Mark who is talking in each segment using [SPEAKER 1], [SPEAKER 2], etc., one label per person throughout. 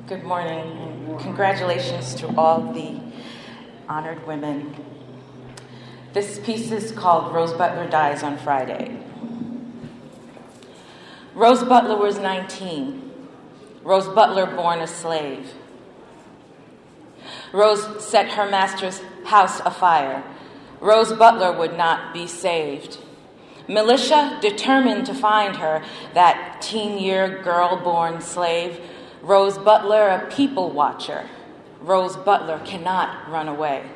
[SPEAKER 1] Good morning, and congratulations to all the honored women. This piece is called Rose Butler Dies on Friday. Rose Butler was 19. Rose Butler born a slave. Rose set her master's house afire. Rose Butler would not be saved. Militia determined to find her, that teen-year girl-born slave. Rose Butler, a people watcher. Rose Butler cannot run away.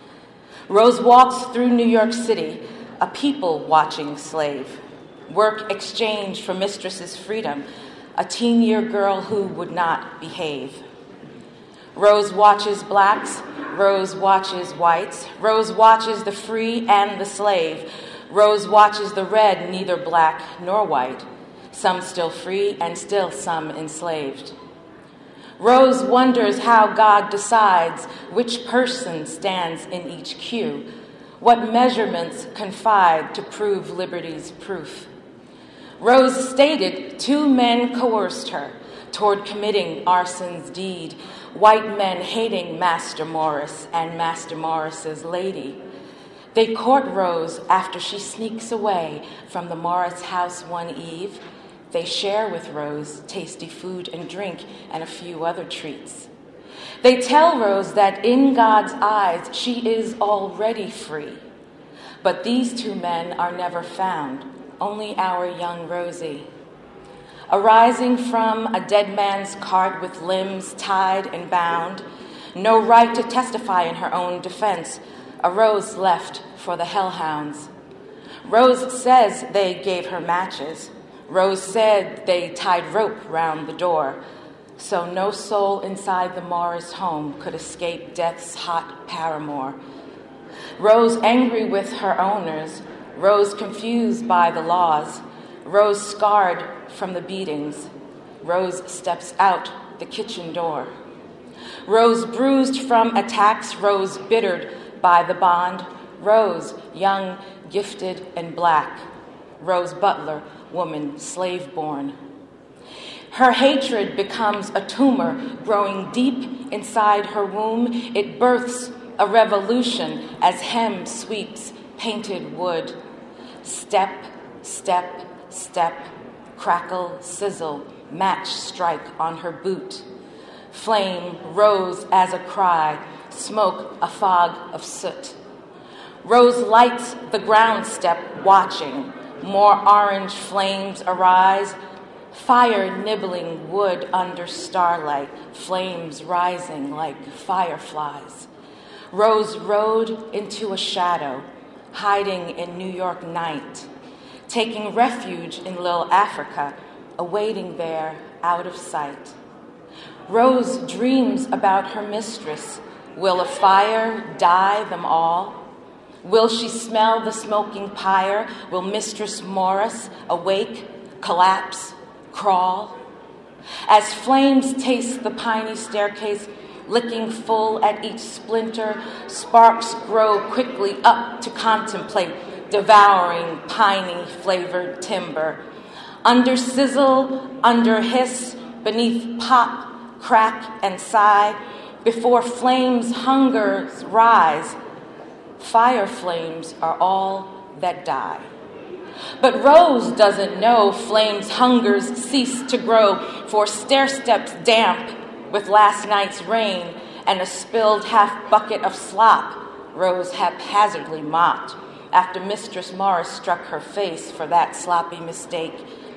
[SPEAKER 1] Rose walks through New York City, a people-watching slave. Work exchanged for mistress's freedom, a teen-year girl who would not behave. Rose watches blacks, Rose watches whites, Rose watches the free and the slave. Rose watches the red, neither black nor white, some still free and still some enslaved. Rose wonders how God decides which person stands in each queue, what measurements confide to prove liberty's proof. Rose stated 2 men coerced her toward committing arson's deed, white men hating Master Morris and Master Morris's lady. They court Rose after she sneaks away from the Morris house one eve. They share with Rose tasty food and drink and a few other treats. They tell Rose that in God's eyes she is already free. But these 2 men are never found, only our young Rosie. Arising from a dead man's cart with limbs tied and bound, no right to testify in her own defense, a Rose left for the hellhounds. Rose says they gave her matches. Rose said they tied rope round the door, so no soul inside the Morris home could escape death's hot paramour. Rose angry with her owners, Rose confused by the laws, Rose scarred from the beatings, Rose steps out the kitchen door. Rose bruised from attacks, Rose bittered by the bond, Rose, young, gifted, and black, Rose Butler, woman, slave-born. Her hatred becomes a tumor growing deep inside her womb. It births a revolution as hem sweeps painted wood. Step, step, step, crackle, sizzle, match strike on her boot. Flame rose as a cry, smoke a fog of soot. Rose lights the ground step, watching. More orange flames arise, fire nibbling wood under starlight, flames rising like fireflies. Rose rode into a shadow, hiding in New York night, taking refuge in Little Africa, awaiting there out of sight. Rose dreams about her mistress. Will a fire dye them all? Will she smell the smoking pyre? Will Mistress Morris awake, collapse, crawl? As flames taste the piney staircase, licking full at each splinter, sparks grow quickly up to contemplate, devouring piney flavored timber. Under sizzle, under hiss, beneath pop, crack, and sigh, before flames hungers rise, fire flames are all that die. But Rose doesn't know flames' hungers cease to grow, for stair steps damp with last night's rain and a spilled half bucket of slop Rose haphazardly mopped after Mistress Morris struck her face for that sloppy mistake.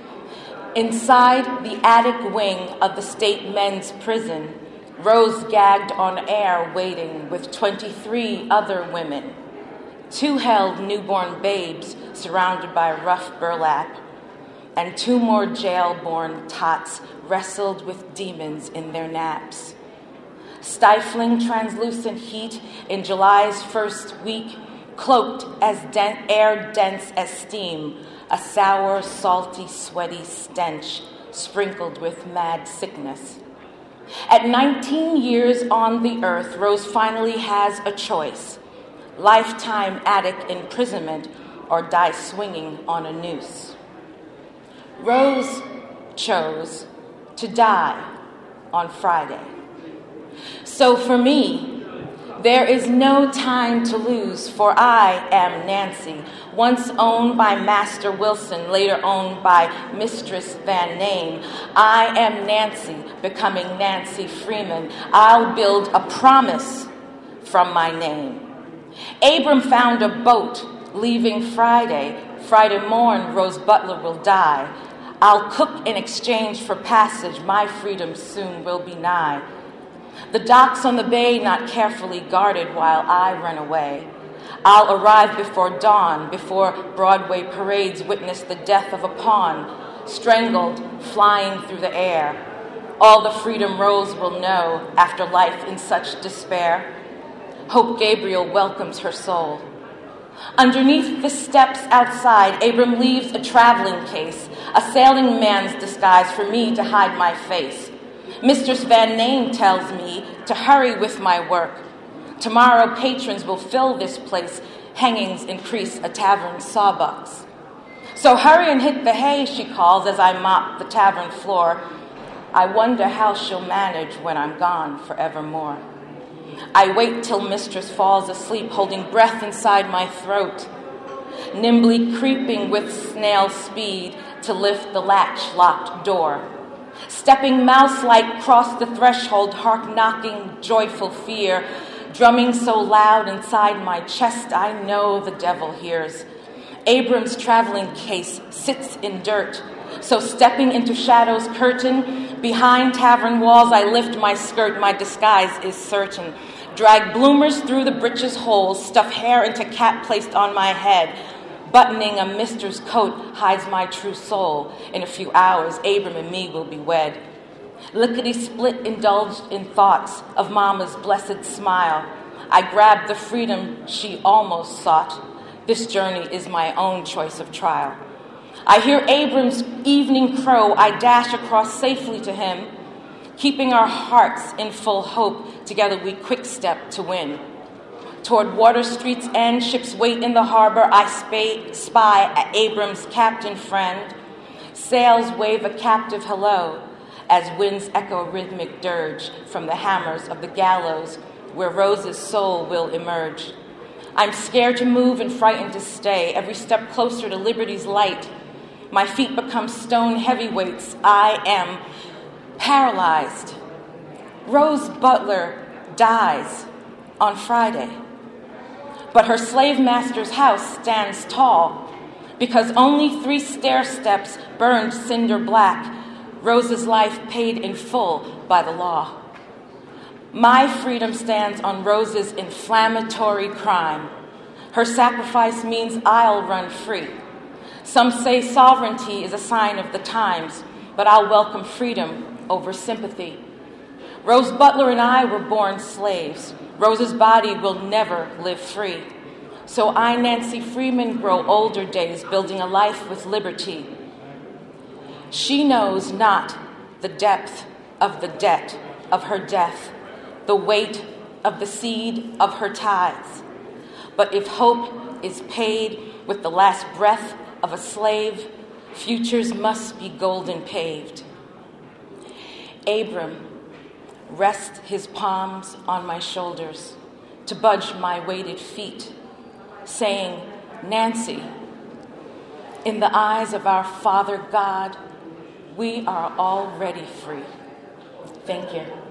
[SPEAKER 1] Inside the attic wing of the state men's prison, Rose gagged on air waiting with 23 other women. 2 held newborn babes surrounded by rough burlap, and 2 more jail-born tots wrestled with demons in their naps. Stifling translucent heat in July's first week, cloaked as air dense as steam, a sour, salty, sweaty stench sprinkled with mad sickness. At 19 years on the earth, Rose finally has a choice: lifetime attic imprisonment or die swinging on a noose. Rose chose to die on Friday. So for me, there is no time to lose, for I am Nancy, once owned by Master Wilson, later owned by Mistress Van Name. I am Nancy, becoming Nancy Freeman. I'll build a promise from my name. Abram found a boat leaving Friday. Friday morn, Rose Butler will die. I'll cook in exchange for passage. My freedom soon will be nigh. The docks on the bay not carefully guarded while I run away. I'll arrive before dawn, before Broadway parades witness the death of a pawn, strangled, flying through the air. All the freedom Rose will know after life in such despair. Hope Gabriel welcomes her soul. Underneath the steps outside, Abram leaves a traveling case, a sailing man's disguise for me to hide my face. Mistress Van Name tells me to hurry with my work. Tomorrow patrons will fill this place. Hangings increase a tavern sawbucks. So hurry and hit the hay, she calls as I mop the tavern floor. I wonder how she'll manage when I'm gone forevermore. I wait till mistress falls asleep, holding breath inside my throat, nimbly creeping with snail speed to lift the latch-locked door. Stepping mouse-like cross the threshold, hark-knocking joyful fear, drumming so loud inside my chest I know the devil hears. Abram's traveling case sits in dirt, so stepping into shadow's curtain, behind tavern walls I lift my skirt, my disguise is certain. Drag bloomers through the breeches holes, stuff hair into cap placed on my head. Buttoning a mister's coat hides my true soul. In a few hours, Abram and me will be wed. Lickety-split indulged in thoughts of Mama's blessed smile. I grab the freedom she almost sought. This journey is my own choice of trial. I hear Abram's evening crow. I dash across safely to him. Keeping our hearts in full hope, together we quick step to win. Toward Water Street's end, ships wait in the harbor. I spy at Abram's captain friend. Sails wave a captive hello as winds echo rhythmic dirge from the hammers of the gallows where Rose's soul will emerge. I'm scared to move and frightened to stay, every step closer to liberty's light. My feet become stone heavyweights. I am paralyzed. Rose Butler dies on Friday. But her slave master's house stands tall because only 3 stair steps burned cinder black, Rose's life paid in full by the law. My freedom stands on Rose's inflammatory crime. Her sacrifice means I'll run free. Some say sovereignty is a sign of the times, but I'll welcome freedom over sympathy. Rose Butler and I were born slaves. Rose's body will never live free. So I, Nancy Freeman, grow older days, building a life with liberty. She knows not the depth of the debt of her death, the weight of the seed of her tithes. But if hope is paid with the last breath of a slave, futures must be golden paved. Abram rests his palms on my shoulders to budge my weighted feet, saying, Nancy, in the eyes of our Father God, we are already free. Thank you.